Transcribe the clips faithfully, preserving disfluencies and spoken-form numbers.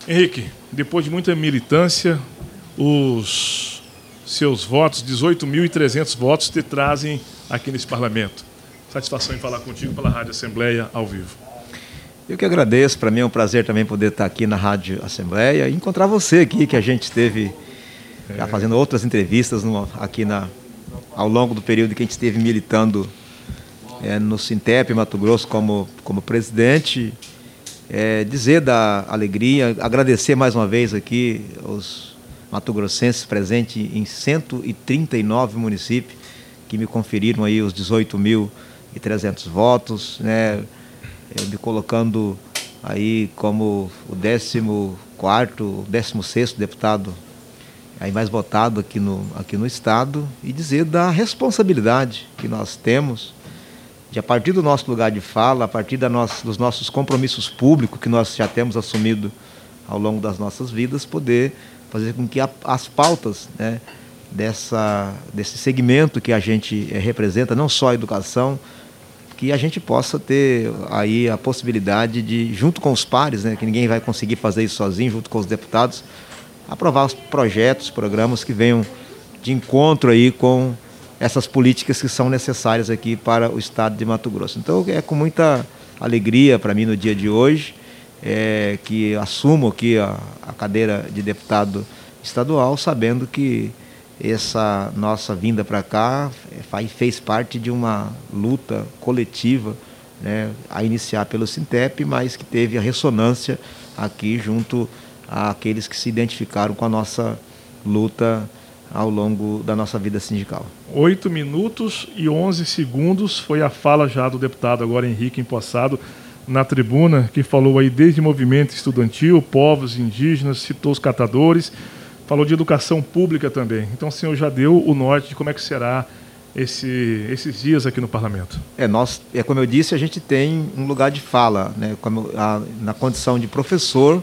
Henrique, depois de muita militância, os seus votos, dezoito mil e trezentos votos, te trazem aqui nesse parlamento. Satisfação em falar contigo pela Rádio Assembleia ao vivo. Eu que agradeço, para mim é um prazer também poder estar aqui na Rádio Assembleia e encontrar você aqui, que a gente esteve é. já fazendo outras entrevistas no, aqui na, ao longo do período que a gente esteve militando é, no Sintep, Mato Grosso, como, como presidente. É, dizer da alegria, agradecer mais uma vez aqui os mato-grossenses presentes em cento e trinta e nove municípios que me conferiram aí os dezoito mil e trezentos votos, né, me colocando aí como o décimo quarto, décimo sexto deputado aí mais votado aqui no, aqui no estado, e dizer da responsabilidade que nós temos de, a partir do nosso lugar de fala, a partir da nossa, dos nossos compromissos públicos que nós já temos assumido ao longo das nossas vidas, poder fazer com que a, as pautas, né, dessa, desse segmento que a gente é, representa, não só a educação, que a gente possa ter aí a possibilidade de, junto com os pares, né, que ninguém vai conseguir fazer isso sozinho, junto com os deputados, aprovar os projetos, programas que venham de encontro aí com essas políticas que são necessárias aqui para o estado de Mato Grosso. Então é com muita alegria para mim no dia de hoje é, que assumo aqui a, a cadeira de deputado estadual, sabendo que essa nossa vinda para cá é, fez parte de uma luta coletiva, né, a iniciar pelo Sintep, mas que teve a ressonância aqui junto àqueles que se identificaram com a nossa luta ao longo da nossa vida sindical. Oito minutos e onze segundos foi a fala já do deputado agora Henrique Empossado na tribuna, que falou aí desde movimento estudantil, povos indígenas, citou os catadores, falou de educação pública também. Então o senhor já deu o norte de como é que será esse, esses dias aqui no parlamento. É, nós, é como eu disse, a gente tem um lugar de fala, né, como a, na condição de professor,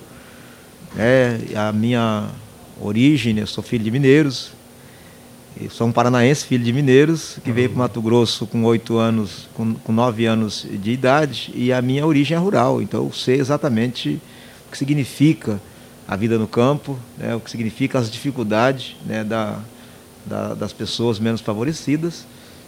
é, a minha origem, eu sou filho de mineiros, eu sou um paranaense, filho de mineiros, que uhum. veio para o Mato Grosso com oito anos, com, com nove anos de idade, e a minha origem é rural, então eu sei exatamente o que significa a vida no campo, né, o que significa as dificuldades, né, da, da, das pessoas menos favorecidas,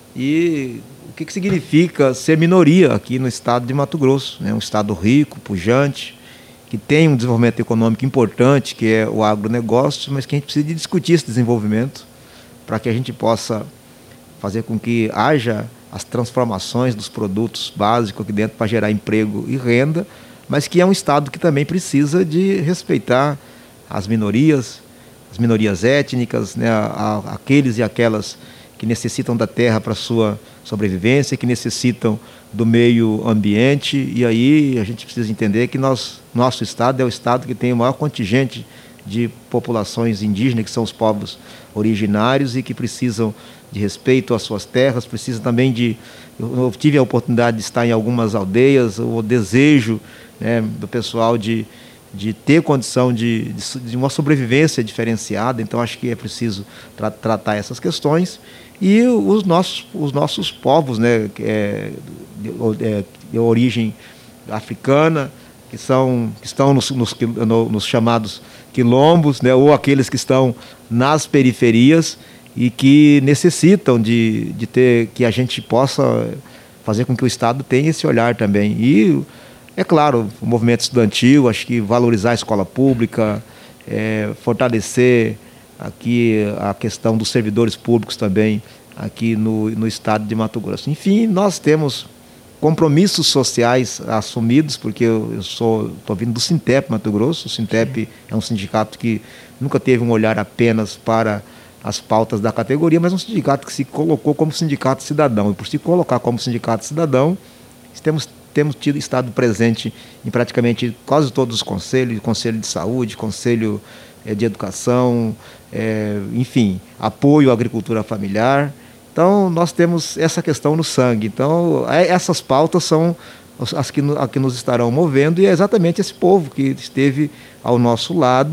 e o que, que significa ser minoria aqui no estado de Mato Grosso, né, um estado rico, pujante, que tem um desenvolvimento econômico importante, que é o agronegócio, mas que a gente precisa de discutir esse desenvolvimento para que a gente possa fazer com que haja as transformações dos produtos básicos aqui dentro para gerar emprego e renda, mas que é um estado que também precisa de respeitar as minorias, as minorias étnicas, né, a, a, aqueles e aquelas que necessitam da terra para sua sobrevivência, que necessitam do meio ambiente, e aí a gente precisa entender que nós, nosso estado é o estado que tem o maior contingente de populações indígenas, que são os povos originários e que precisam de respeito às suas terras, precisam também de... Eu tive a oportunidade de estar em algumas aldeias, o desejo, né, do pessoal de, de ter condição de, de, de uma sobrevivência diferenciada, então acho que é preciso tra tratar essas questões. E os nossos, os nossos povos, né, é, de, é, de origem africana, que, são, que estão nos, nos, nos chamados quilombos, né, ou aqueles que estão nas periferias e que necessitam de, de ter, que a gente possa fazer com que o Estado tenha esse olhar também. E, é claro, o movimento estudantil, acho que valorizar a escola pública, é, fortalecer aqui a questão dos servidores públicos também aqui no, no estado de Mato Grosso. Enfim, nós temos compromissos sociais assumidos, porque eu, eu sou, estou vindo do Sintep, Mato Grosso. O Sintep é um sindicato que nunca teve um olhar apenas para as pautas da categoria, mas um sindicato que se colocou como sindicato cidadão. E por se colocar como sindicato cidadão, temos, temos tido, estado presente em praticamente quase todos os conselhos, conselho de saúde, conselho é, de educação, é, enfim, apoio à agricultura familiar. Então, nós temos essa questão no sangue. Então, essas pautas são as que, as que nos estarão movendo, e é exatamente esse povo que esteve ao nosso lado,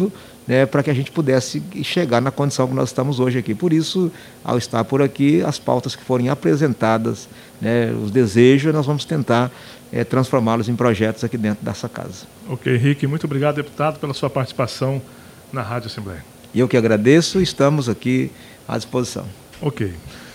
né, para que a gente pudesse chegar na condição que nós estamos hoje aqui. Por isso, ao estar por aqui, as pautas que forem apresentadas, né, os desejos, nós vamos tentar é, transformá-los em projetos aqui dentro dessa casa. Ok, Henrique, muito obrigado, deputado, pela sua participação na Rádio Assembleia. E eu que agradeço, estamos aqui à disposição. Ok.